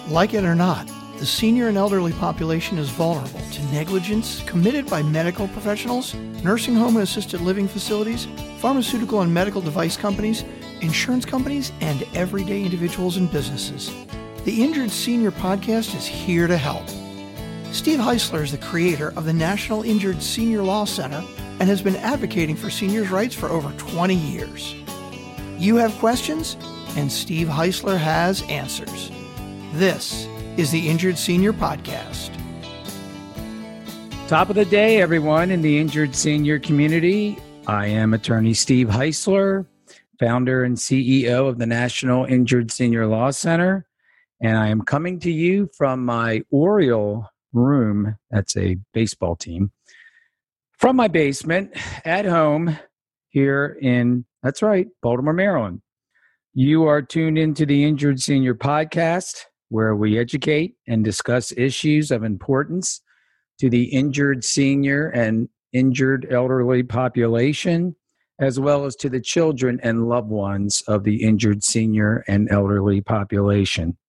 Like it or not, the senior and elderly population is vulnerable to negligence committed by medical professionals, nursing home and assisted living facilities, pharmaceutical and medical device companies, insurance companies, and everyday individuals and businesses. The Injured Senior Podcast is here to help. Steve Heisler is the creator of the National Injured Senior Law Center and has been advocating for seniors' rights for over 20 years. You have questions, and Steve Heisler has answers. This is the Injured Senior Podcast. Top of the day, everyone in the Injured Senior community. I am attorney Steve Heisler, founder and CEO of the National Injured Senior Law Center, and I am coming to you from my Oriole room, that's a baseball team, from my basement at home here in, that's right, Baltimore, Maryland. You are tuned into the Injured Senior Podcast, where we educate and discuss issues of importance to the injured senior and injured elderly population, as well as to the children and loved ones of the injured senior and elderly population.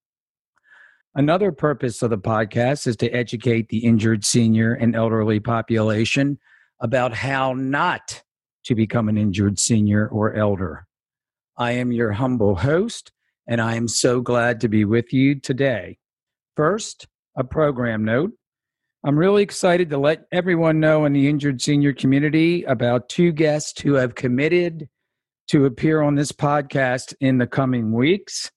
Another purpose of the podcast is to educate the injured senior and elderly population about how not to become an injured senior or elder. I am your humble host, and I am so glad to be with you today. First, a program note. I'm really excited to let everyone know in the injured senior community about two guests who have committed to appear on this podcast in the coming weeks.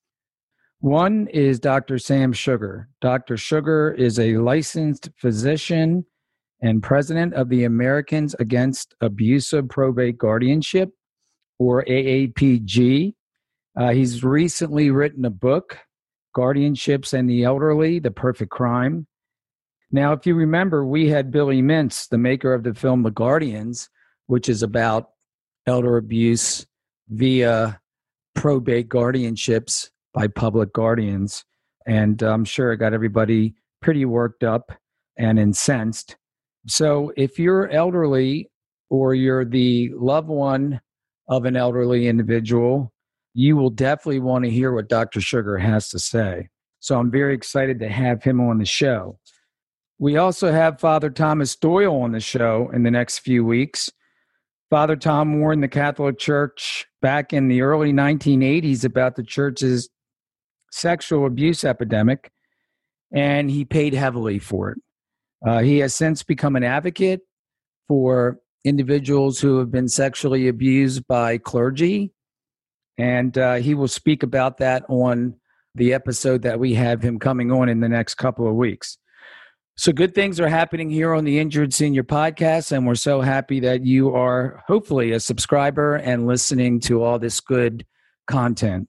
One is Dr. Sam Sugar. Dr. Sugar is a licensed physician and president of the Americans Against Abusive Probate Guardianship, or AAPG. He's recently written a book, Guardianships and the Elderly, The Perfect Crime. Now, if you remember, we had Billy Mintz, the maker of the film The Guardians, which is about elder abuse via probate guardianships by public guardians. And I'm sure it got everybody pretty worked up and incensed. So if you're elderly or you're the loved one of an elderly individual, you will definitely want to hear what Dr. Sugar has to say. So I'm very excited to have him on the show. We also have Father Thomas Doyle on the show in the next few weeks. Father Tom warned the Catholic Church back in the early 1980s about the church's sexual abuse epidemic, and he paid heavily for it. He has since become an advocate for individuals who have been sexually abused by clergy. And he will speak about that on the episode that we have him coming on in the next couple of weeks. So good things are happening here on the Injured Senior Podcast, and we're so happy that you are hopefully a subscriber and listening to all this good content.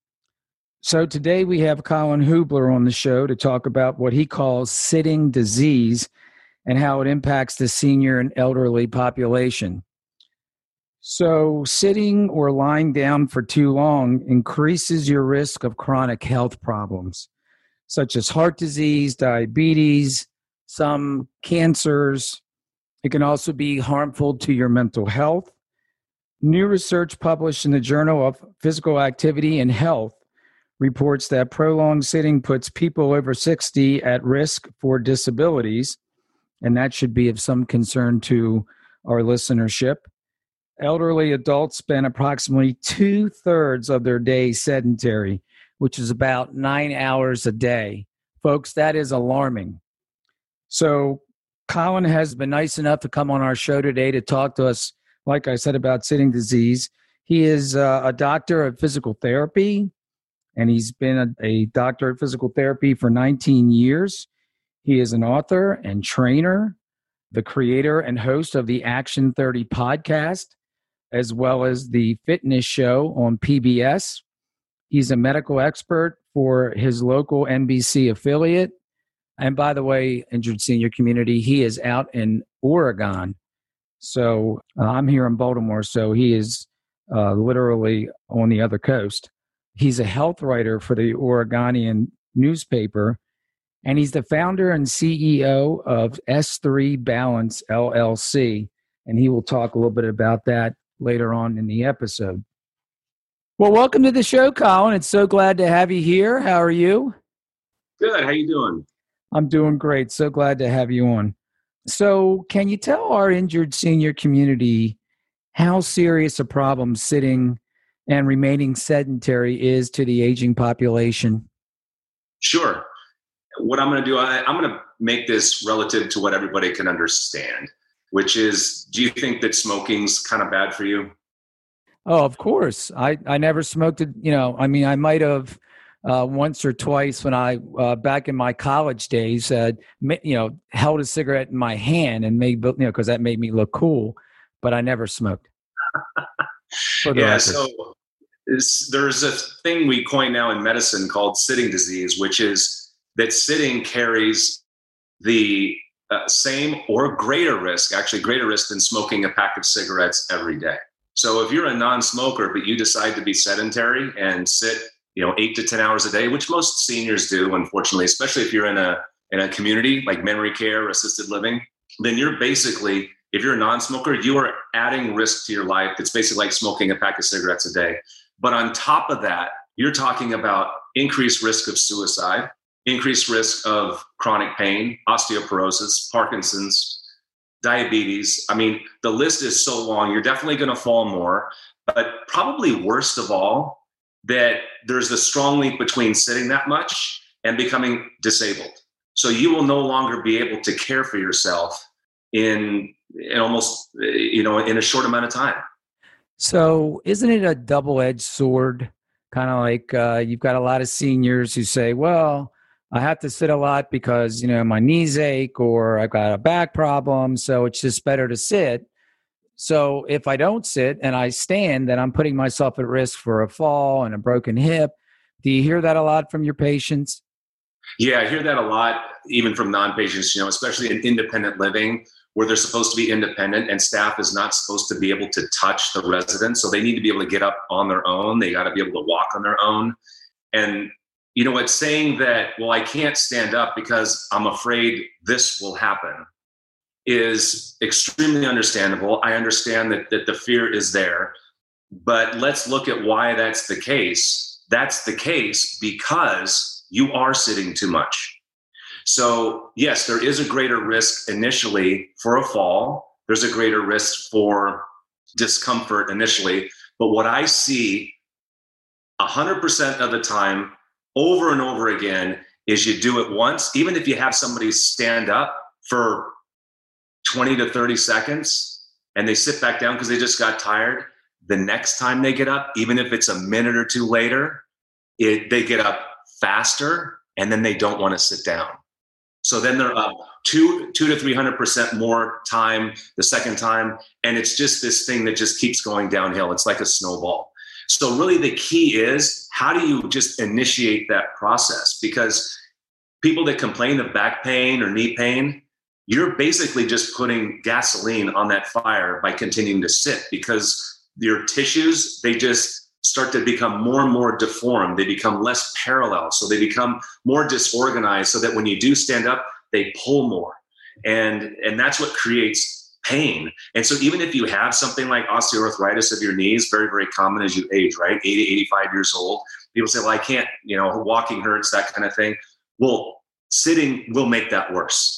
So today we have Colin Hubler on the show to talk about what he calls sitting disease and how it impacts the senior and elderly population. So sitting or lying down for too long increases your risk of chronic health problems, such as heart disease, diabetes, some cancers. It can also be harmful to your mental health. New research published in the Journal of Physical Activity and Health reports that prolonged sitting puts people over 60 at risk for disabilities, and that should be of some concern to our listenership. Elderly adults spend approximately 2/3 of their day sedentary, which is about 9 hours a day. Folks, that is alarming. So Colin has been nice enough to come on our show today to talk to us, like I said, about sitting disease. He is a doctor of physical therapy, and he's been a doctor of physical therapy for 19 years. He is an author and trainer, the creator and host of the Action 30 podcast, as well as the fitness show on PBS. He's a medical expert for his local NBC affiliate. And by the way, Injured Senior community, he is out in Oregon. So I'm here in Baltimore, so he is literally on the other coast. He's a health writer for the Oregonian newspaper, and he's the founder and CEO of S3 Balance LLC, and he will talk a little bit about that later on in the episode. Well, welcome to the show, Colin. It's so glad to have you here. How are you? Good. How you doing? I'm doing great. So glad to have you on. So, can you tell our injured senior community how serious a problem sitting and remaining sedentary is to the aging population? Sure. What I'm going to do, I'm going to make this relative to what everybody can understand, which is, do you think that smoking's kind of bad for you? Oh, of course. I never smoked it. I might have once or twice when I, back in my college days, held a cigarette in my hand and because that made me look cool, but I never smoked. For the Yeah. record. So there's a thing we coin now in medicine called sitting disease, which is that sitting carries the same or greater risk, actually greater risk than smoking a pack of cigarettes every day. So if you're a non-smoker, but you decide to be sedentary and sit, 8 to 10 hours a day, which most seniors do, unfortunately, especially if you're in a community like memory care or assisted living, then you're basically, if you're a non-smoker, you are adding risk to your life. It's basically like smoking a pack of cigarettes a day. But on top of that, you're talking about increased risk of suicide, increased risk of chronic pain, osteoporosis, Parkinson's, diabetes. I mean, the list is so long. You're definitely going to fall more, but probably worst of all, that there's a strong link between sitting that much and becoming disabled. So you will no longer be able to care for yourself in almost, in a short amount of time. So isn't it a double-edged sword? Kind of like you've got a lot of seniors who say, well, I have to sit a lot because, my knees ache or I've got a back problem. So it's just better to sit. So if I don't sit and I stand, then I'm putting myself at risk for a fall and a broken hip. Do you hear that a lot from your patients? Yeah, I hear that a lot, even from non-patients, especially in independent living where they're supposed to be independent and staff is not supposed to be able to touch the residents. So they need to be able to get up on their own. They got to be able to walk on their own. And it's saying that, well, I can't stand up because I'm afraid this will happen is extremely understandable. I understand that the fear is there, but let's look at why that's the case. That's the case because you are sitting too much. So yes, there is a greater risk initially for a fall. There's a greater risk for discomfort initially. But what I see 100% of the time, over and over again, is you do it once, even if you have somebody stand up for 20 to 30 seconds and they sit back down because they just got tired. The next time they get up, even if it's a minute or two later, they get up faster and then they don't want to sit down. So then they're up 200 to 300% more time the second time. And it's just this thing that just keeps going downhill. It's like a snowball. So really the key is, how do you just initiate that process? Because people that complain of back pain or knee pain, you're basically just putting gasoline on that fire by continuing to sit, because your tissues, they just start to become more and more deformed. They become less parallel. So they become more disorganized so that when you do stand up, they pull more. And that's what creates pain. And so even if you have something like osteoarthritis of your knees, very, very common as you age, right? 80, 85 years old. People say, well, I can't, walking hurts, that kind of thing. Well, sitting will make that worse.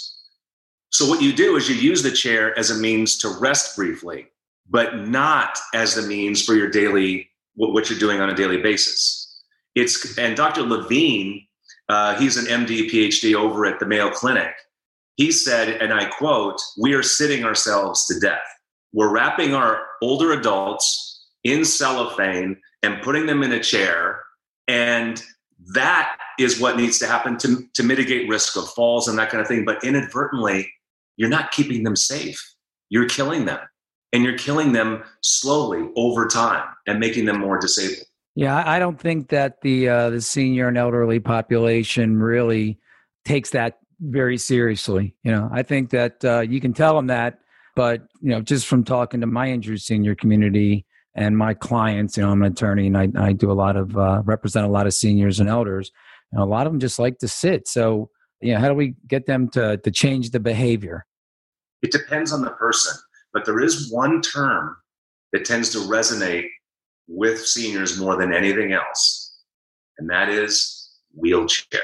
So what you do is you use the chair as a means to rest briefly, but not as the means for your daily, what you're doing on a daily basis. And Dr. Levine, he's an MD, PhD over at the Mayo Clinic. He said, and I quote, "We are sitting ourselves to death. We're wrapping our older adults in cellophane and putting them in a chair. And that is what needs to happen to mitigate risk of falls and that kind of thing. But inadvertently, you're not keeping them safe. You're killing them. And you're killing them slowly over time and making them more disabled." Yeah, I don't think that the senior and elderly population really takes that very seriously. I think that you can tell them that, but just from talking to my injured senior community and my clients, I'm an attorney and I do a lot of represent a lot of seniors and elders. A lot of them just like to sit. So, how do we get them to change the behavior? It depends on the person, but there is one term that tends to resonate with seniors more than anything else, and that is wheelchair.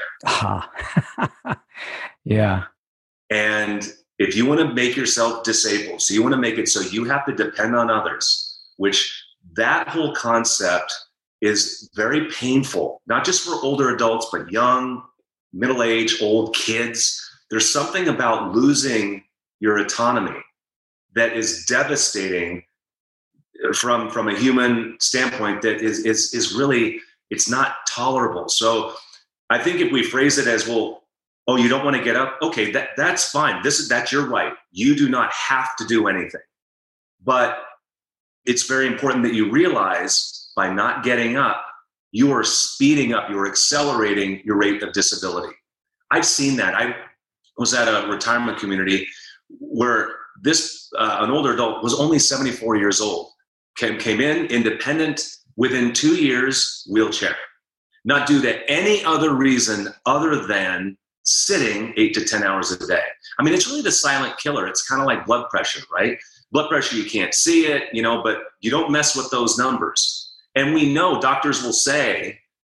Yeah. And if you want to make yourself disabled, so you want to make it so you have to depend on others, which that whole concept is very painful, not just for older adults, but young, middle-aged, old kids. There's something about losing your autonomy that is devastating from a human standpoint that is really, it's not tolerable. So I think if we phrase it as, well, oh, you don't want to get up? Okay, that's fine. That's your right. You do not have to do anything. But it's very important that you realize by not getting up, you are speeding up, you're accelerating your rate of disability. I've seen that. I was at a retirement community where an older adult was only 74 years old, came in independent, within 2 years, wheelchair. Not due to any other reason other than sitting 8 to 10 hours a day. I mean, it's really the silent killer. It's kind of like blood pressure, right? Blood pressure, you can't see it, but you don't mess with those numbers. And we know doctors will say,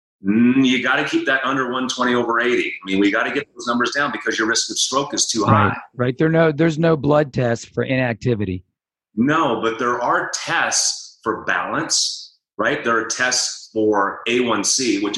you got to keep that under 120/80. I mean, we got to get those numbers down because your risk of stroke is too high. Right. There's no blood test for inactivity. No, but there are tests for balance, right? There are tests for A1C, which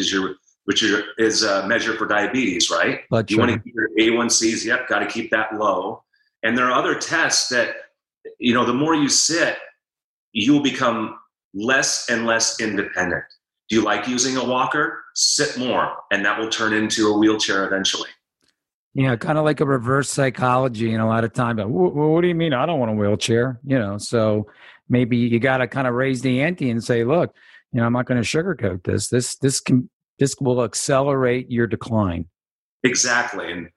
is a measure for diabetes, right? Blood you sugar. want to keep your A1Cs, yep, got to keep that low. And there are other tests that, the more you sit, you will become less and less independent. Do you like using a walker? Sit more, and that will turn into a wheelchair eventually. Yeah, kind of like a reverse psychology, and a lot of time. But what do you mean? I don't want a wheelchair. So maybe you got to kind of raise the ante and say, look, I'm not going to sugarcoat this. This will accelerate your decline. Exactly, and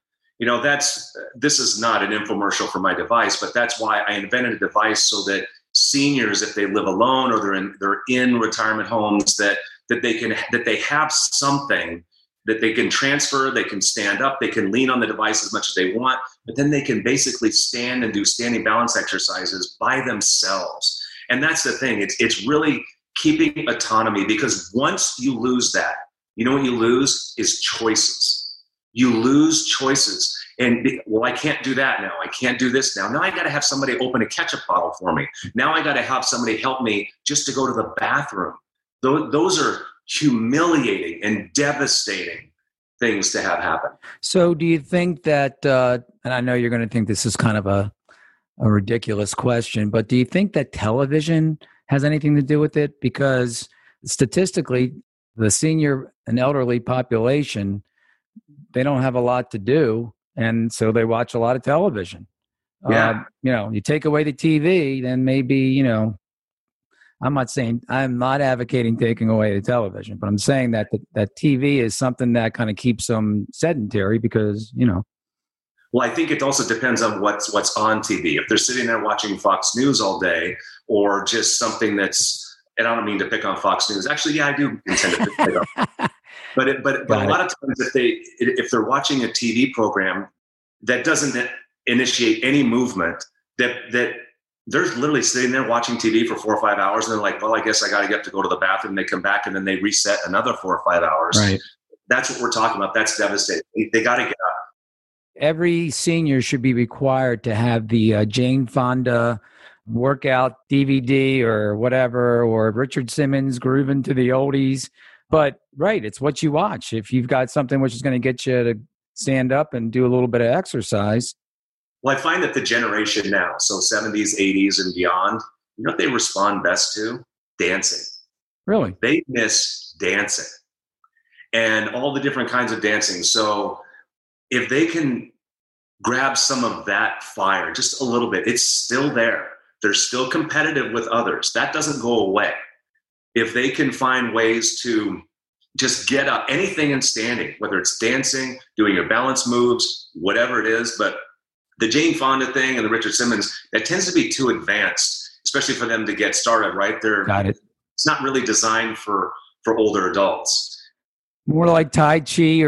this is not an infomercial for my device, but that's why I invented a device so that seniors, if they live alone or they're in retirement homes, that they have something that they can transfer, they can stand up, they can lean on the device as much as they want, but then they can basically stand and do standing balance exercises by themselves. And that's the thing. It's really keeping autonomy, because once you lose that, what you lose is choices. You lose choices. And, I can't do that now. I can't do this now. Now I got to have somebody open a ketchup bottle for me. Now I got to have somebody help me just to go to the bathroom. Those are humiliating and devastating things to have happen. So do you think that, and I know you're going to think this is kind of a ridiculous question, but do you think that television has anything to do with it? Because statistically, the senior and elderly population, they don't have a lot to do, and so they watch a lot of television. Yeah. You take away the TV, then maybe, I'm not advocating taking away the television, but I'm saying that that TV is something that kind of keeps them sedentary because, Well, I think it also depends on what's on TV. If they're sitting there watching Fox News all day, or just something that's, and I don't mean to pick on Fox News. Actually, yeah, I do intend to pick on. But a lot of times, if they're watching a TV program that doesn't initiate any movement, that they're literally sitting there watching TV for 4 or 5 hours, and they're like, well, I guess I got to get to go to the bathroom. They come back, and then they reset another 4 or 5 hours. Right. That's what we're talking about. That's devastating. They got to get up. Every senior should be required to have the Jane Fonda workout DVD or whatever, or Richard Simmons grooving to the oldies. But right, it's what you watch. If you've got something which is going to get you to stand up and do a little bit of exercise. Well, I find that the generation now, so 70s, 80s and beyond, what they respond best to? Dancing. Really? They miss dancing and all the different kinds of dancing. So if they can grab some of that fire, just a little bit, it's still there. They're still competitive with others. That doesn't go away. If they can find ways to just get up, anything in standing, whether it's dancing, doing your balance moves, whatever it is, but the Jane Fonda thing and the Richard Simmons, that tends to be too advanced, especially for them to get started, right? Got it. It's not really designed for older adults. More like Tai Chi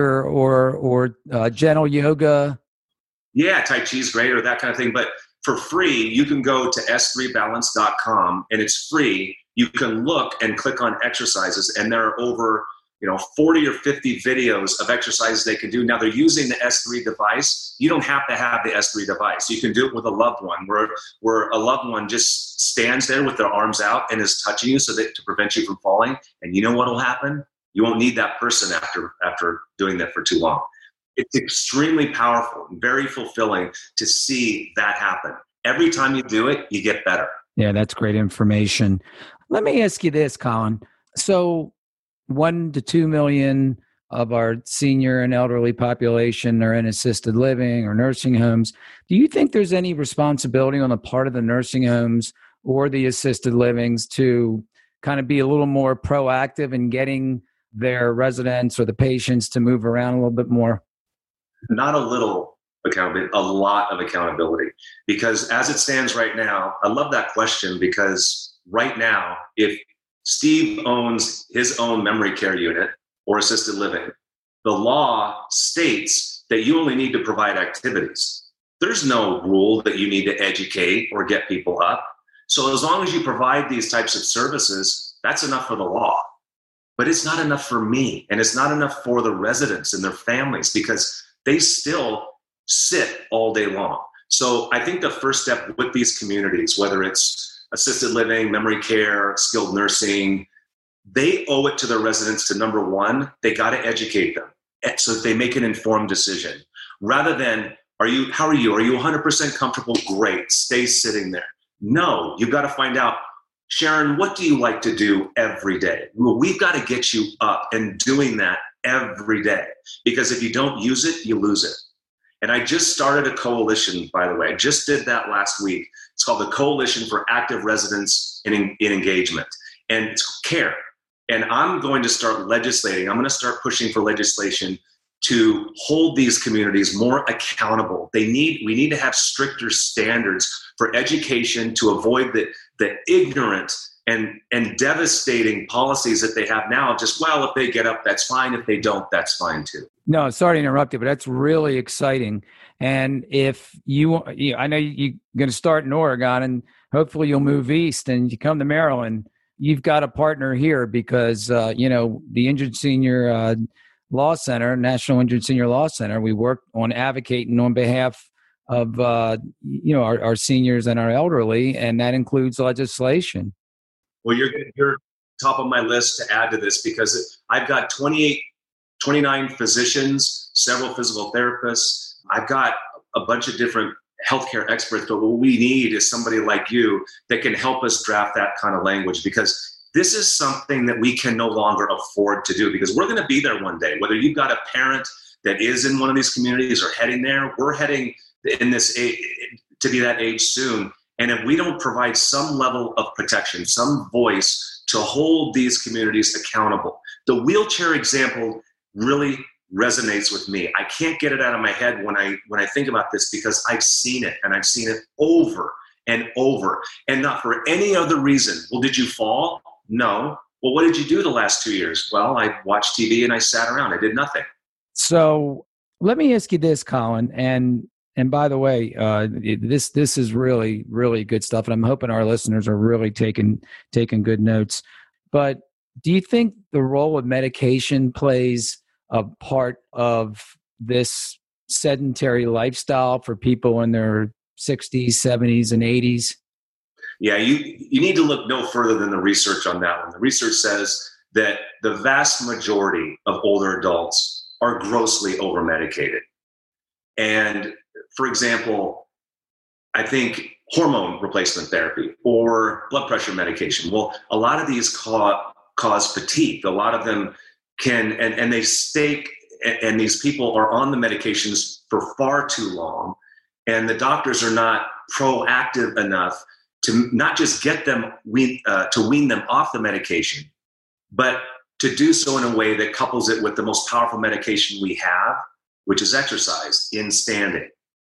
or gentle yoga. Yeah, Tai Chi is great, or that kind of thing. But for free, you can go to s3balance.com, and it's free. You can look and click on exercises, and there are over 40 or 50 videos of exercises they can do. Now they're using the S3 device. You don't have to have the S3 device. You can do it with a loved one where a loved one just stands there with their arms out and is touching you to prevent you from falling. And you know what will happen? You won't need that person after doing that for too long. It's extremely powerful and very fulfilling to see that happen. Every time you do it, you get better. Yeah, that's great information. Let me ask you this, Colin. So 1 to 2 million of our senior and elderly population are in assisted living or nursing homes. Do you think there's any responsibility on the part of the nursing homes or the assisted livings to kind of be a little more proactive in getting their residents or the patients to move around a little bit more? Not a little accountability, a lot of accountability. Because as it stands right now, I love that question, because right now, if Steve owns his own memory care unit or assisted living, the law states that you only need to provide activities. There's no rule that you need to educate or get people up. So as long as you provide these types of services, that's enough for the law. But it's not enough for me, and it's not enough for the residents and their families, because they still sit all day long. So I think the first step with these communities, whether it's assisted living, memory care, skilled nursing, they owe it to their residents to, number one, they got to educate them so that they make an informed decision. Rather than, how are you? Are you 100% comfortable? Great, stay sitting there. No, you've got to find out, Sharon, what do you like to do every day? Well, we've got to get you up and doing that every day, because if you don't use it, you lose it. And I just started a coalition, by the way. I just did that last week. It's called the Coalition for Active Residents in Engagement. And it's CARE. And I'm going to start legislating. I'm going to start pushing for legislation to hold these communities more accountable. We need to have stricter standards for education to avoid the ignorant and devastating policies that they have now. Just, well, if they get up, that's fine. If they don't, that's fine too. No, sorry to interrupt you, but that's really exciting. And if I know you're going to start in Oregon, and hopefully you'll move east and you come to Maryland, you've got a partner here, because, the Injured Senior Law Center, National Injured Senior Law Center, we work on advocating on behalf of, our seniors and our elderly, and that includes legislation. Well, you're top of my list to add to this, because I've got 29 physicians, several physical therapists. I've got a bunch of different healthcare experts, but what we need is somebody like you that can help us draft that kind of language, because this is something that we can no longer afford to do, because we're going to be there one day. Whether you've got a parent that is in one of these communities or heading there, we're heading in this age, to be that age soon. And if we don't provide some level of protection, some voice to hold these communities accountable, the wheelchair example really resonates with me. I can't get it out of my head when I think about this, because I've seen it, and I've seen it over and over, and not for any other reason. Well, did you fall? No. Well, what did you do the last 2 years? Well, I watched TV and I sat around. I did nothing. So let me ask you this, Colin, and by the way, this is really, really good stuff, and I'm hoping our listeners are really taking good notes. But do you think the role of medication plays a part of this sedentary lifestyle for people in their 60s, 70s, and 80s? Yeah, you need to look no further than the research on that one. The research says that the vast majority of older adults are grossly over-medicated. And for example, I think hormone replacement therapy or blood pressure medication, well, a lot of these cause fatigue. A lot of them can, and they stay, and these people are on the medications for far too long, and the doctors are not proactive enough to not just get them to wean them off the medication, but to do so in a way that couples it with the most powerful medication we have, which is exercise in standing.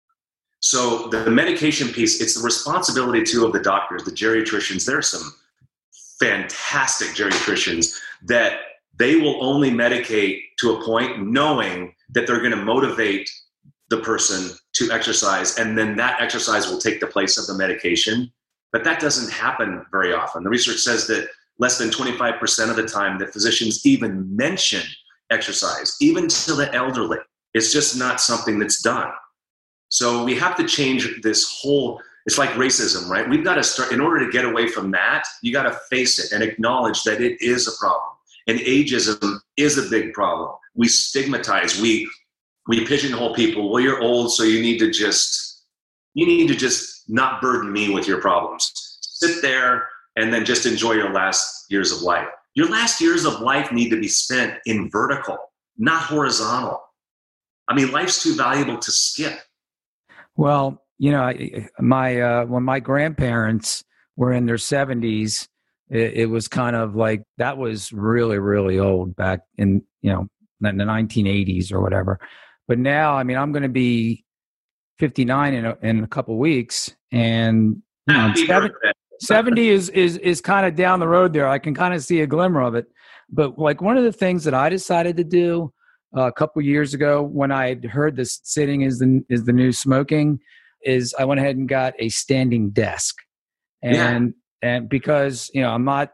So the medication piece, it's the responsibility too of the doctors, the geriatricians. There are some fantastic geriatricians that they will only medicate to a point knowing that they're going to motivate the person to exercise, and then that exercise will take the place of the medication. But that doesn't happen very often. The research says that less than 25% of the time that physicians even mention exercise, even to the elderly. It's just not something that's done. So we have to change this whole, it's like racism, right? We've got to start, in order to get away from that, you got to face it and acknowledge that it is a problem. And ageism is a big problem. We stigmatize, we pigeonhole people. Well, you're old, so you need to just not burden me with your problems. Sit there and then just enjoy your last years of life. Your last years of life need to be spent in vertical, not horizontal. I mean, life's too valuable to skip. Well, you know, when my grandparents were in their 70s, it was kind of like, that was really, really old back in, you know, in the 1980s or whatever. But now, I mean, I'm going to be 59 in a couple of weeks, and you know, 70 is kind of down the road there. I can kind of see a glimmer of it. But like, one of the things that I decided to do a couple of years ago, when I had heard this sitting is the new smoking, is I went ahead and got a standing desk. And because, you know, I'm not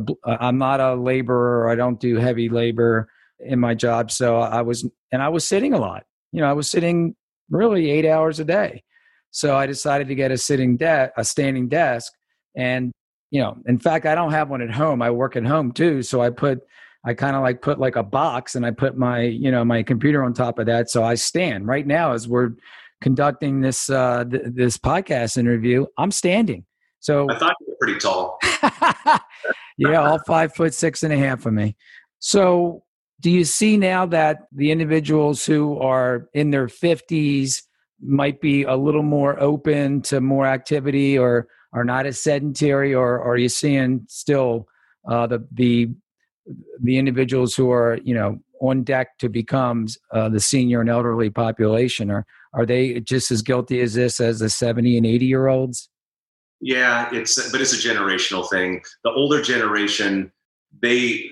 a laborer, I don't do heavy labor in my job. So I was sitting a lot. You know, I was sitting really 8 hours a day. So I decided to get a standing desk. And, you know, in fact, I don't have one at home. I work at home too. So I kind of like put like a box, and I put my computer on top of that. So I stand right now as we're conducting this podcast interview. I'm standing. So I thought you were pretty tall. Yeah, all 5'6.5" of me. So do you see now that the individuals who are in their 50s might be a little more open to more activity, or are not as sedentary, or are you seeing still the individuals who are, you know, on deck to become the senior and elderly population, or are they just as guilty as this as the 70 and 80-year-olds? Yeah, it's a generational thing. The older generation, they're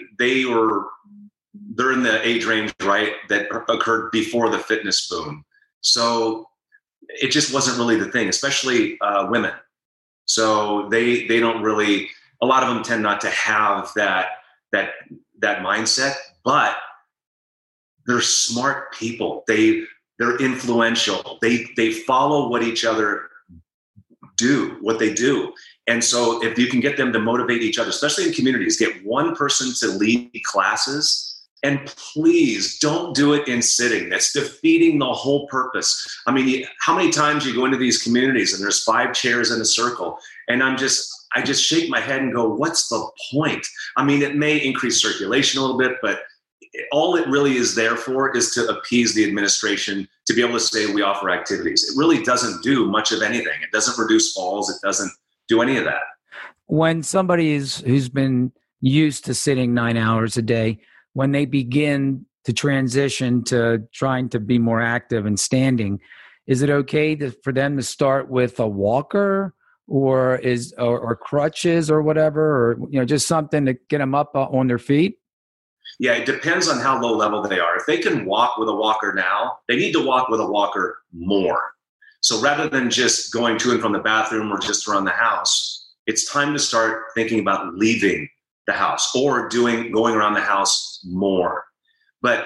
in the age range, right, that occurred before the fitness boom. So it just wasn't really the thing, especially women. So they don't really, a lot of them tend not to have that mindset, but they're smart people. They're influential. They follow what each other do, what they do. And so if you can get them to motivate each other, especially in communities, get one person to lead classes. And please don't do it in sitting. That's defeating the whole purpose. I mean, how many times you go into these communities and there's 5 chairs in a circle, and I just shake my head and go, what's the point? I mean, it may increase circulation a little bit, but all it really is there for is to appease the administration, to be able to say we offer activities. It really doesn't do much of anything. It doesn't reduce falls. It doesn't do any of that. When somebody who's been used to sitting 9 hours a day, when they begin to transition to trying to be more active and standing, is it okay for them to start with a walker or crutches or whatever, or, you know, just something to get them up on their feet? Yeah, it depends on how low level they are. If they can walk with a walker now, they need to walk with a walker more. So rather than just going to and from the bathroom or just around the house, it's time to start thinking about leaving the house or going around the house more. But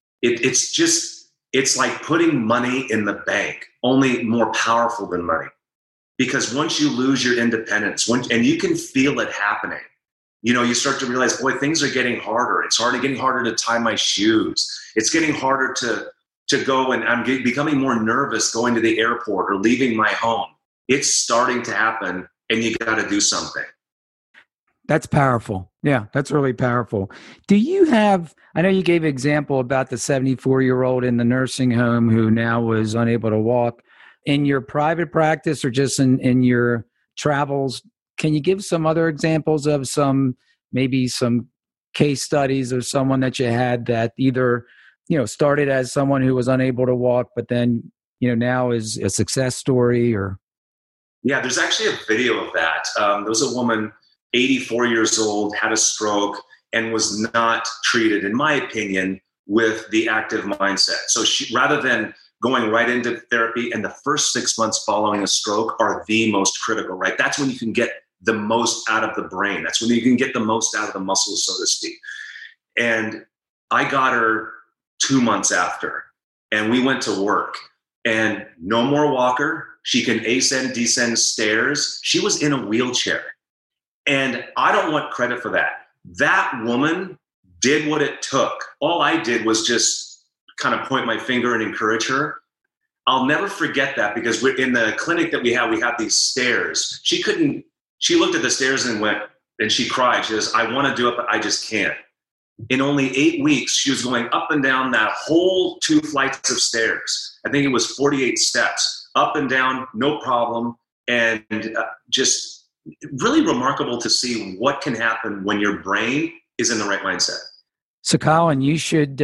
it's like putting money in the bank, only more powerful than money. Because once you lose your independence, and you can feel it happening, you know, you start to realize, boy, things are getting harder. It's getting harder to tie my shoes. It's getting harder to go, and I'm becoming more nervous going to the airport or leaving my home. It's starting to happen, and you got to do something. That's powerful. Yeah, that's really powerful. Do you have, I know you gave an example about the 74-year-old in the nursing home who now was unable to walk. In your private practice or just in your travels, can you give some other examples of maybe some case studies of someone that you had that either, you know, started as someone who was unable to walk, but then, you know, now is a success story? Or yeah, there's actually a video of that. There was a woman, 84 years old, had a stroke and was not treated, in my opinion, with the active mindset. So she, rather than going right into therapy, and the first 6 months following a stroke are the most critical, right? That's when you can get the most out of the brain. That's when you can get the most out of the muscles, so to speak. And I got her 2 months after, and we went to work, and no more walker. She can ascend, descend stairs. She was in a wheelchair. And I don't want credit for that. That woman did what it took. All I did was just kind of point my finger and encourage her. I'll never forget that, because we're in the clinic that we have these stairs. She looked at the stairs and she cried. She says, I want to do it, but I just can't. In only 8 weeks, she was going up and down that whole 2 flights of stairs. I think it was 48 steps, up and down, no problem. And just really remarkable to see what can happen when your brain is in the right mindset. So, Colin, you should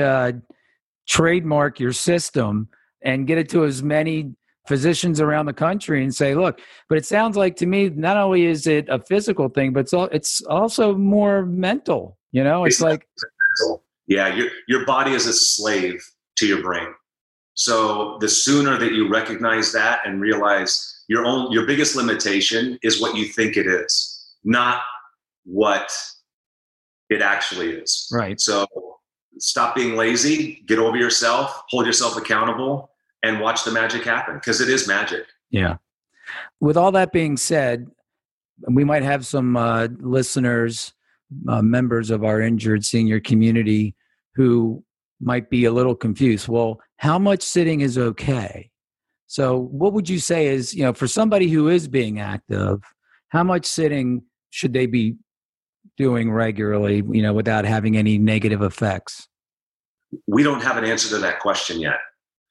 trademark your system and get it to as many physicians around the country and say, look, but it sounds like to me, not only is it a physical thing, but it's also more mental, it's like mental. Yeah. Your body is a slave to your brain. So the sooner that you recognize that and realize your biggest limitation is what you think it is, not what it actually is. Right. So stop being lazy, get over yourself, hold yourself accountable, and watch the magic happen, because it is magic. Yeah. With all that being said, we might have some listeners, members of our injured senior community who might be a little confused. Well, how much sitting is okay? So what would you say is, for somebody who is being active, how much sitting should they be doing regularly, without having any negative effects? We don't have an answer to that question yet.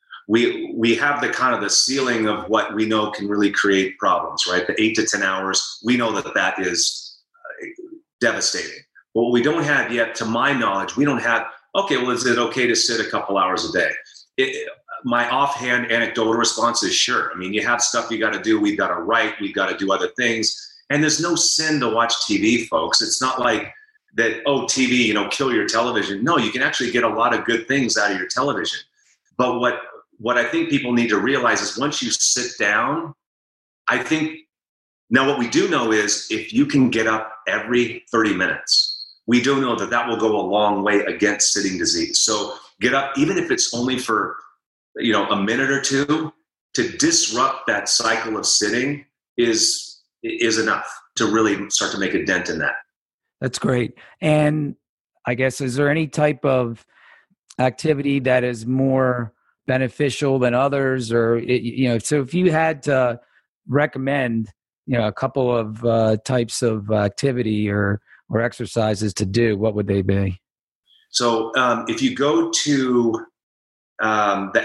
We have the kind of the ceiling of what we know can really create problems, right? The 8 to 10 hours, we know that is devastating. But what we don't have yet, to my knowledge, we don't have, okay, well, is it okay to sit a couple hours a day? My offhand anecdotal response is sure. I mean, you have stuff you got to do. We've got to write. We've got to do other things. And there's no sin to watch TV, folks. It's not like that, TV, kill your television. No, you can actually get a lot of good things out of your television. But what I think people need to realize is once you sit down, I think now what we do know is if you can get up every 30 minutes, we do know that will go a long way against sitting disease. So get up, even if it's only for, a minute or two, to disrupt that cycle of sitting is enough to really start to make a dent in that. That's great. And I guess, is there any type of activity that is more beneficial than others, or so if you had to recommend a couple of types of activity or exercises to do, what would they be? So if you go to the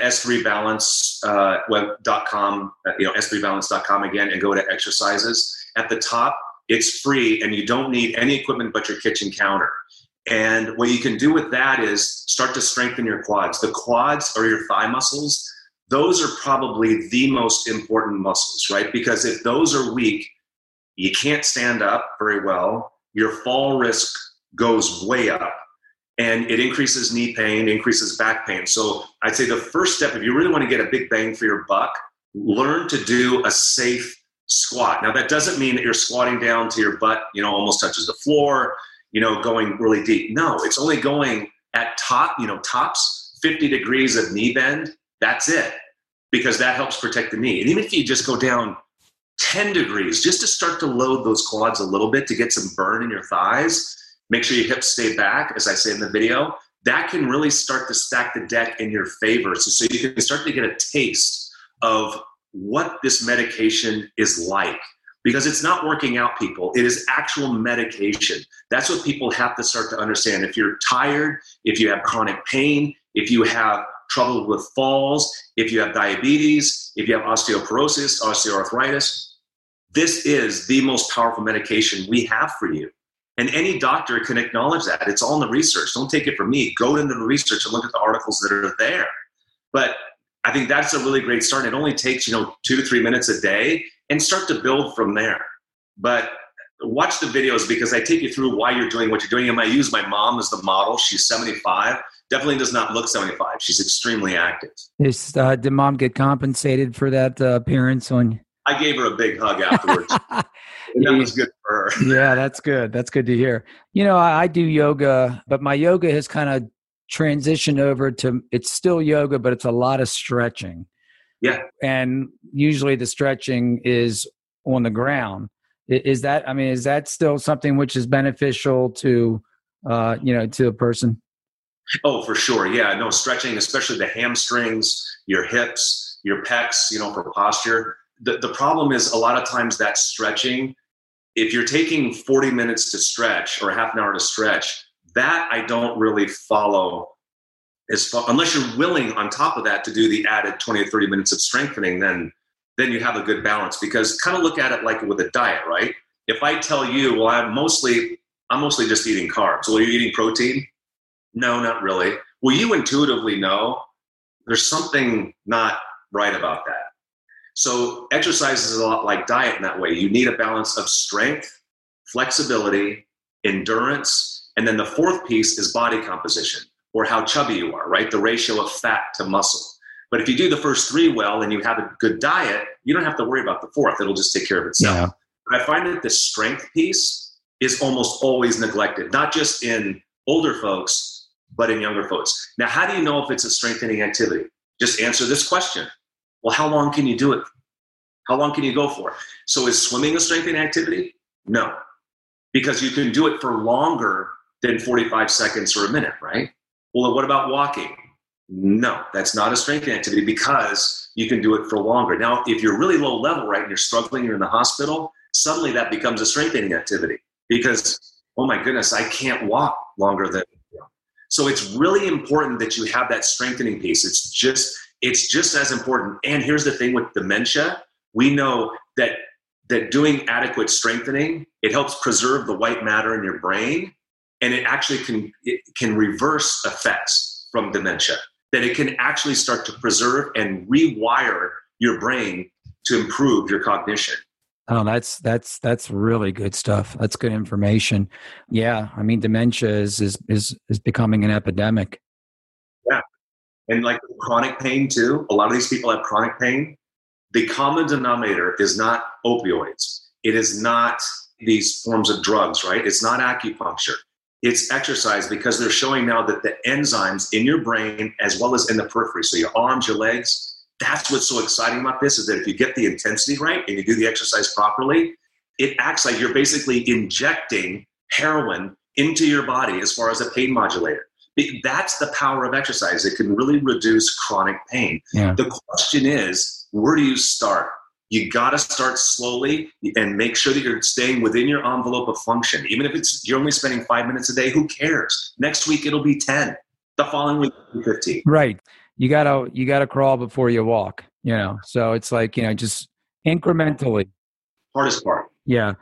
S3Balance.com, S3Balance.com again, and go to exercises, at the top it's free and you don't need any equipment but your kitchen counter. And what you can do with that is start to strengthen your quads. The quads are your thigh muscles. Those are probably the most important muscles, right? Because if those are weak, you can't stand up very well. Your fall risk goes way up, and it increases knee pain, increases back pain. So I'd say the first step, if you really want to get a big bang for your buck, learn to do a safe squat. Now, that doesn't mean that you're squatting down to your butt, almost touches the floor, going really deep. No, it's only going at tops 50 degrees of knee bend. That's it, because that helps protect the knee. And even if you just go down 10 degrees, just to start to load those quads a little bit to get some burn in your thighs, make sure your hips stay back, as I say in the video, that can really start to stack the deck in your favor. So you can start to get a taste of what this medication is like. Because it's not working out, people. It is actual medication. That's what people have to start to understand. If you're tired, if you have chronic pain, if you have trouble with falls, if you have diabetes, if you have osteoporosis, osteoarthritis, this is the most powerful medication we have for you. And any doctor can acknowledge that. It's all in the research. Don't take it from me. Go into the research and look at the articles that are there. But I think that's a really great start. It only takes, 2 to 3 minutes a day, and start to build from there. But watch the videos, because I take you through why you're doing what you're doing. And I use my mom as the model. She's 75. Definitely does not look 75. She's extremely active. Did mom get compensated for that appearance on I gave her a big hug afterwards. And that was good for her. Yeah, that's good. That's good to hear. I do yoga, but my yoga has kind of transitioned over to, it's still yoga, but it's a lot of stretching. Yeah. And usually the stretching is on the ground. Is that still something which is beneficial to a person? Oh, for sure. Yeah. No, stretching, especially the hamstrings, your hips, your pecs, for posture. The problem is a lot of times that stretching, if you're taking 40 minutes to stretch or half an hour to stretch, that I don't really follow unless you're willing on top of that to do the added 20 to 30 minutes of strengthening, then you have a good balance. Because kind of look at it like with a diet, right? If I tell you, well, I'm mostly just eating carbs. Well, are you eating protein? No, not really. Well, you intuitively know there's something not right about that. So exercise is a lot like diet in that way. You need a balance of strength, flexibility, endurance, and then the fourth piece is body composition, or how chubby you are, right? The ratio of fat to muscle. But if you do the first three well and you have a good diet, you don't have to worry about the fourth. It'll just take care of itself. Yeah. But I find that the strength piece is almost always neglected, not just in older folks, but in younger folks. Now, how do you know if it's a strengthening activity? Just answer this question. Well, how long can you do it? How long can you go for? So is swimming a strengthening activity? No, because you can do it for longer than 45 seconds or a minute, right? Well, what about walking? No, that's not a strengthening activity because you can do it for longer. Now, if you're really low level, right, and you're struggling, you're in the hospital, suddenly that becomes a strengthening activity because, oh my goodness, I can't walk longer than. So it's really important that you have that strengthening piece. It's just as important. And here's the thing with dementia, we know that doing adequate strengthening, it helps preserve the white matter in your brain, and it actually can reverse effects from dementia, that it can actually start to preserve and rewire your brain to improve your cognition. Oh, that's really good stuff. That's good information. Yeah, I mean, dementia is becoming an epidemic. Yeah, and like chronic pain too. A lot of these people have chronic pain. The common denominator is not opioids. It is not these forms of drugs, right? It's not acupuncture. It's exercise, because they're showing now that the enzymes in your brain as well as in the periphery, so your arms, your legs, that's what's so exciting about this, is that if you get the intensity right and you do the exercise properly, it acts like you're basically injecting heroin into your body as far as a pain modulator. That's the power of exercise. It can really reduce chronic pain. Yeah. The question is, where do you start? You got to start slowly and make sure that you're staying within your envelope of function. Even if you're only spending 5 minutes a day, who cares? Next week, it'll be 10. The following week, it'll be 15. Right. You gotta crawl before you walk, so it's like, just incrementally. Hardest part. Yeah.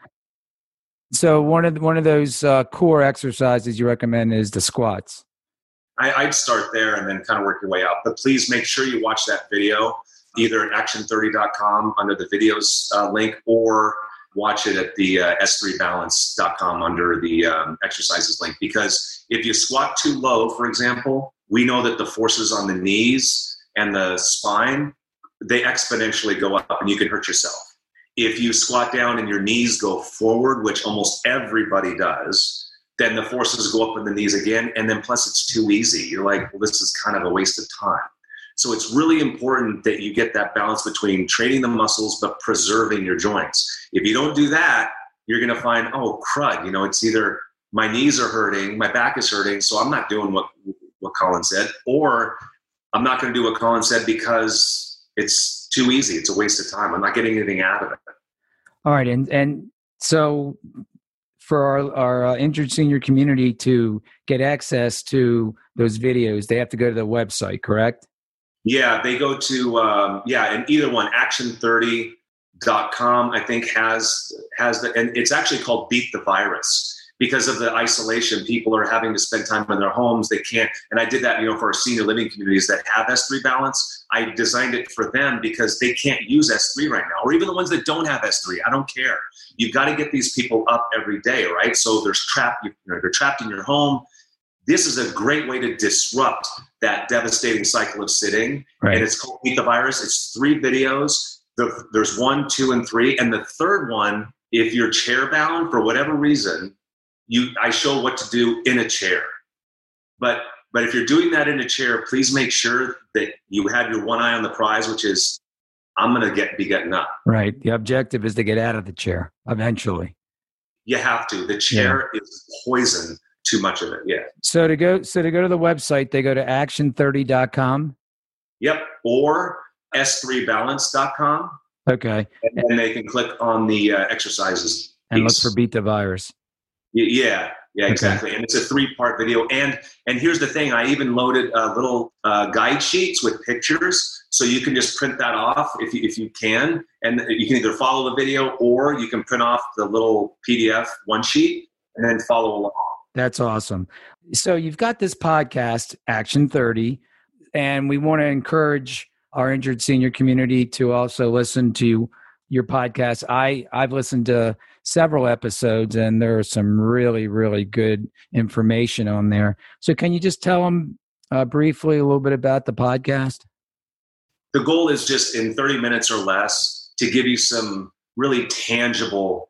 So one of those core exercises you recommend is the squats. I'd start there and then kind of work your way out, but please make sure you watch that video either at action30.com under the videos link, or watch it at the s3balance.com under the exercises link. Because if you squat too low, for example, we know that the forces on the knees and the spine, they exponentially go up and you can hurt yourself. If you squat down and your knees go forward, which almost everybody does, then the forces go up in the knees again. And then plus it's too easy. You're like, well, this is kind of a waste of time. So it's really important that you get that balance between training the muscles but preserving your joints. If you don't do that, you're going to find, oh, crud, it's either my knees are hurting, my back is hurting, so I'm not doing what Colin said, or I'm not going to do what Colin said because it's too easy. It's a waste of time. I'm not getting anything out of it. All right. And so for our injured senior community to get access to those videos, they have to go to the website, correct? Yeah, they go to, and either one, action30.com, I think has and it's actually called Beat the Virus. Because of the isolation, people are having to spend time in their homes. They can't, and I did that, for our senior living communities that have S3 Balance. I designed it for them because they can't use S3 right now, or even the ones that don't have S3. I don't care. You've got to get these people up every day, right? So they're trapped in your home. This is a great way to disrupt that devastating cycle of sitting. Right. And it's called Beat the Virus. It's 3 videos. There's 1, 2, and 3. And the third one, if you're chair bound for whatever reason, I show what to do in a chair. But if you're doing that in a chair, please make sure that you have your one eye on the prize, which is I'm going to be getting up. Right. The objective is to get out of the chair eventually. You have to. The chair is poison. Too much of it. Yeah. So to go to the website, they go to action30.com. Yep. Or s3balance.com. Okay. And then they can click on the exercises and look for Beat the Virus. Yeah, exactly. Okay. And it's a 3-part video. And here's the thing. I even loaded little guide sheets with pictures. So you can just print that off if you can. And you can either follow the video or you can print off the little PDF one sheet and then follow along. That's awesome. So you've got this podcast, Action 30, and we want to encourage our injured senior community to also listen to your podcast. I've listened to several episodes, and there is some really, really good information on there. So can you just tell them briefly a little bit about the podcast? The goal is just in 30 minutes or less to give you some really tangible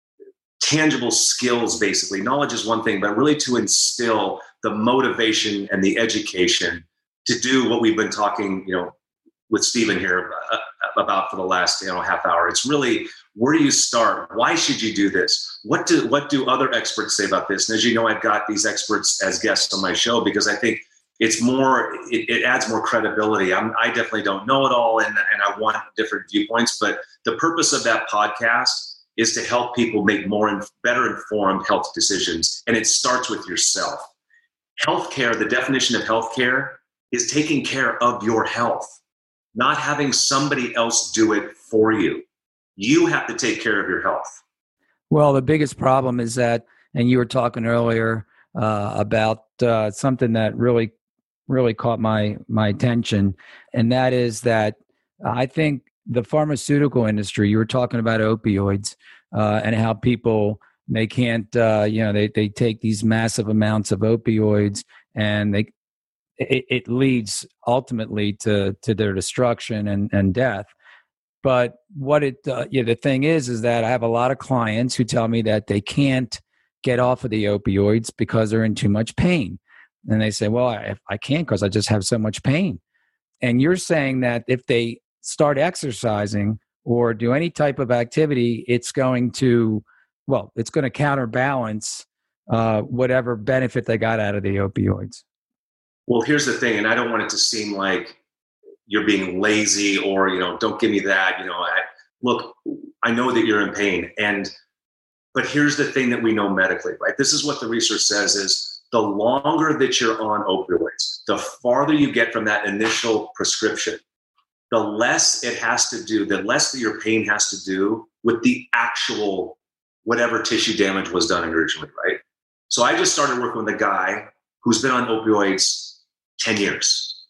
skills, basically. Knowledge is one thing, but really to instill the motivation and the education to do what we've been talking, with Stephen here about for the last, half hour. It's really, where do you start? Why should you do this? What do other experts say about this? And as you know, I've got these experts as guests on my show because I think it's more, it adds more credibility. I definitely don't know it all, and I want different viewpoints, but the purpose of that podcast is to help people make better informed health decisions. And it starts with yourself. Healthcare, the definition of healthcare is taking care of your health, not having somebody else do it for you. You have to take care of your health. Well, the biggest problem is that, and you were talking earlier about something that really, really caught my attention, and that is that I think the pharmaceutical industry, you were talking about opioids and how people, they can't, they take these massive amounts of opioids and it leads ultimately to their destruction and death. But what the thing is that I have a lot of clients who tell me that they can't get off of the opioids because they're in too much pain. And they say, well, I can't because I just have so much pain. And you're saying that if they start exercising or do any type of activity, it's going to counterbalance whatever benefit they got out of the opioids. Well, here's the thing, and I don't want it to seem like you're being lazy or, don't give me that. Look, I know that you're in pain, but here's the thing that we know medically, right? This is what the research says is the longer that you're on opioids, the farther you get from that initial prescription, the less it has to do, the less that your pain has to do with the actual whatever tissue damage was done originally, right? So I just started working with a guy who's been on opioids 10 years.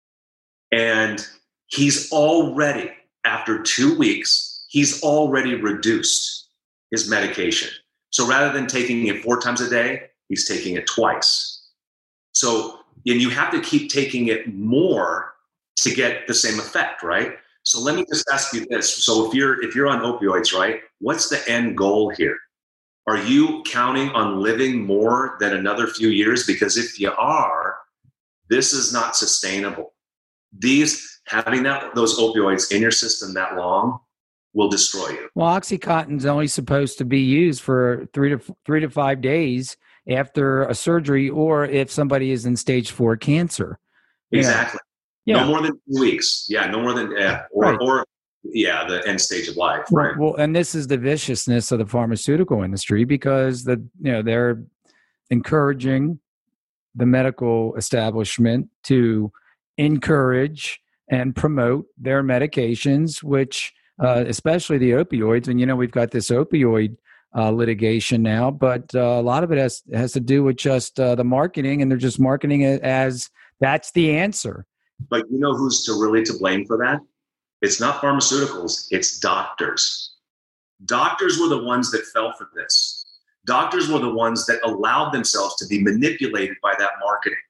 And he's already, after 2 weeks, he's already reduced his medication. So rather than taking it 4 times a day, he's taking it twice. So, and you have to keep taking it more to get the same effect, right? So let me just ask you this. So if you're on opioids, right, what's the end goal here? Are you counting on living more than another few years? Because if you are, this is not sustainable. Having those opioids in your system that long will destroy you. Well, OxyContin's only supposed to be used for 3 to 5 days after a surgery, or if somebody is in stage 4 cancer. Exactly. Yeah. No more than 2 weeks. Yeah, no more than the end stage of life. Right. Well, and this is the viciousness of the pharmaceutical industry because they're encouraging the medical establishment to encourage and promote their medications, which especially the opioids. And we've got this opioid litigation now, but a lot of it has to do with just the marketing, and they're just marketing it as that's the answer. But you know who's to blame for that? It's not pharmaceuticals, it's doctors. Doctors were the ones that fell for this. Doctors were the ones that allowed themselves to be manipulated by that marketing.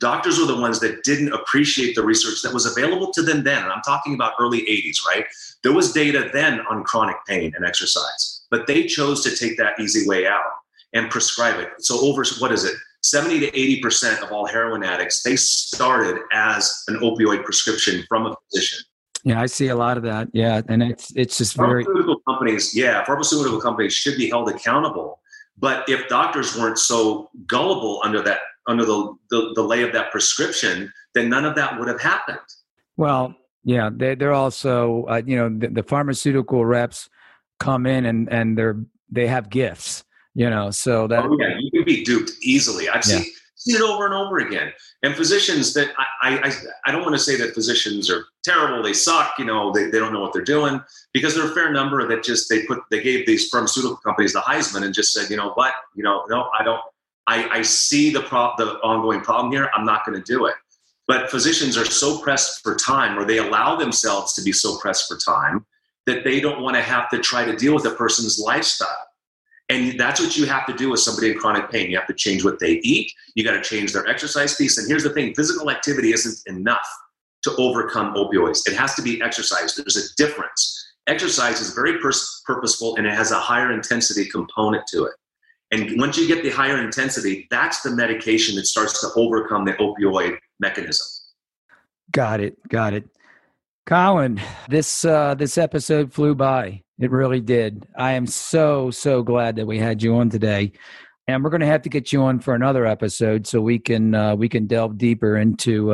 Doctors were the ones that didn't appreciate the research that was available to them then. And I'm talking about early 80s, right? There was data then on chronic pain and exercise, but they chose to take that easy way out and prescribe it. So over, 70 to 80% of all heroin addicts, they started as an opioid prescription from a physician. Yeah, I see a lot of that. Yeah, and it's just very... Pharmaceutical companies should be held accountable. But if doctors weren't so gullible under the lay of that prescription, then none of that would have happened. Well, yeah, they're also, the pharmaceutical reps come in and they have gifts, so that... Oh, yeah, you can be duped easily. I've seen it over and over again. And physicians that I don't want to say that physicians are terrible, they suck, they don't know what they're doing, because there are a fair number that just they gave these pharmaceutical companies the Heisman and just said, no, I don't. I see the ongoing problem here. I'm not going to do it. But physicians are so pressed for time, or they allow themselves to be so pressed for time, that they don't want to have to try to deal with a person's lifestyle. And that's what you have to do with somebody in chronic pain. You have to change what they eat. You got to change their exercise piece. And here's the thing, physical activity isn't enough to overcome opioids. It has to be exercise. There's a difference. Exercise is very purposeful, and it has a higher intensity component to it. And once you get the higher intensity, that's the medication that starts to overcome the opioid mechanism. Got it. Colin, this episode flew by. It really did. I am so glad that we had you on today, and we're going to have to get you on for another episode so we can delve deeper into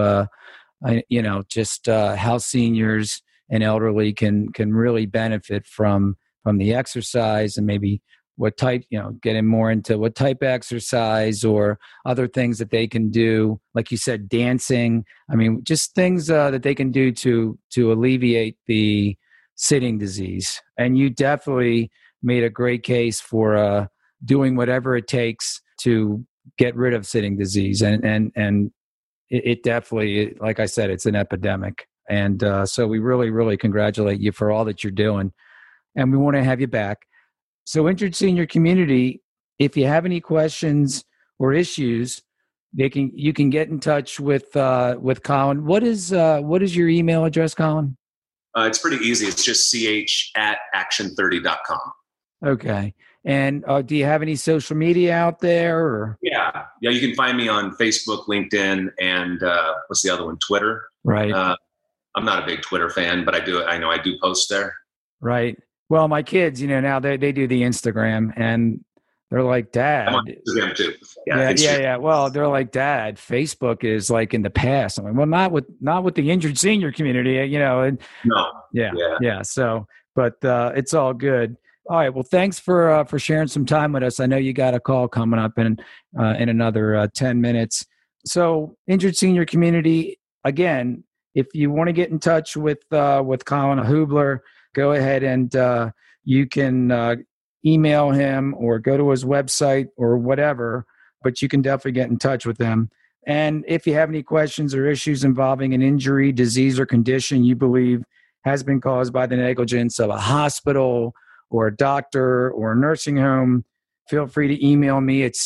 how seniors and elderly can really benefit from the exercise, and maybe what type, getting more into what type of exercise or other things that they can do, like you said, dancing. I mean, just things that they can do to alleviate the sitting disease. And you definitely made a great case for doing whatever it takes to get rid of sitting disease. And it definitely, like I said, it's an epidemic. And so we really, really congratulate you for all that you're doing. And we want to have you back. So Injured Senior Community, if you have any questions or issues, you can get in touch with Colin. What is your email address, Colin? It's pretty easy. It's just ch@action30.com. Okay. And do you have any social media out there? Or? Yeah. You can find me on Facebook, LinkedIn, and what's the other one? Twitter. Right. I'm not a big Twitter fan, but I know I do post there. Right. Well, my kids, now they do the Instagram, and they're like, Dad. I'm on Instagram too. Yeah. Well, they're like, Dad, Facebook is like in the past. I'm like, well, not with the Injured Senior Community, And no. Yeah. So, but it's all good. All right. Well, thanks for sharing some time with us. I know you got a call coming up in another 10 minutes. So, Injured Senior Community, again, if you want to get in touch with Colin Hubler, go ahead and you can email him or go to his website or whatever, but you can definitely get in touch with him. And if you have any questions or issues involving an injury, disease, or condition you believe has been caused by the negligence of a hospital or a doctor or a nursing home, feel free to email me at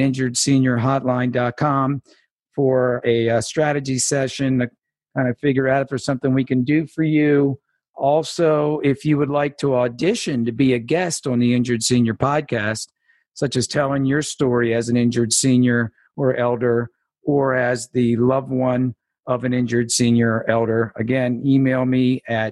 steve@injuredseniorhotline.com for a strategy session to kind of figure out if there's something we can do for you. Also, if you would like to audition to be a guest on the Injured Senior podcast, such as telling your story as an injured senior or elder, or as the loved one of an injured senior or elder, again, email me at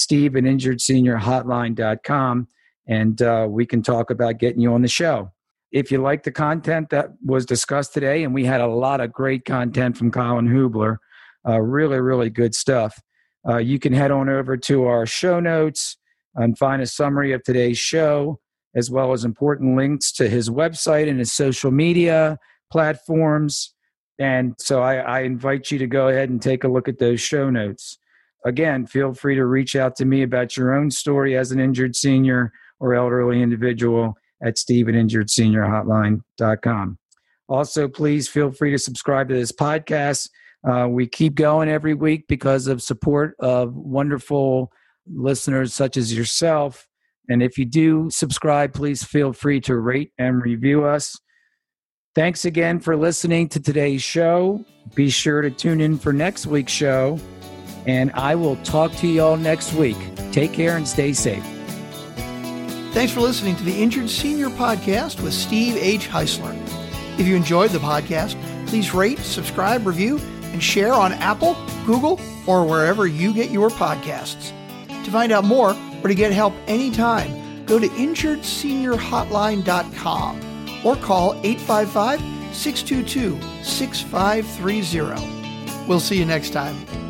steve@injuredseniorhotline.com, and we can talk about getting you on the show. If you like the content that was discussed today, and we had a lot of great content from Colin Hubler, really, really good stuff. You can head on over to our show notes and find a summary of today's show, as well as important links to his website and his social media platforms. And so I invite you to go ahead and take a look at those show notes. Again, feel free to reach out to me about your own story as an injured senior or elderly individual at steve@injuredseniorhotline.com. Also, please feel free to subscribe to this podcast. We keep going every week because of support of wonderful listeners such as yourself. And if you do subscribe, please feel free to rate and review us. Thanks again for listening to today's show. Be sure to tune in for next week's show, and I will talk to you all next week. Take care and stay safe. Thanks for listening to the Injured Senior Podcast with Steve H. Heisler. If you enjoyed the podcast, please rate, subscribe, review, and share on Apple, Google, or wherever you get your podcasts. To find out more or to get help anytime, go to injuredseniorhotline.com or call 855-622-6530. We'll see you next time.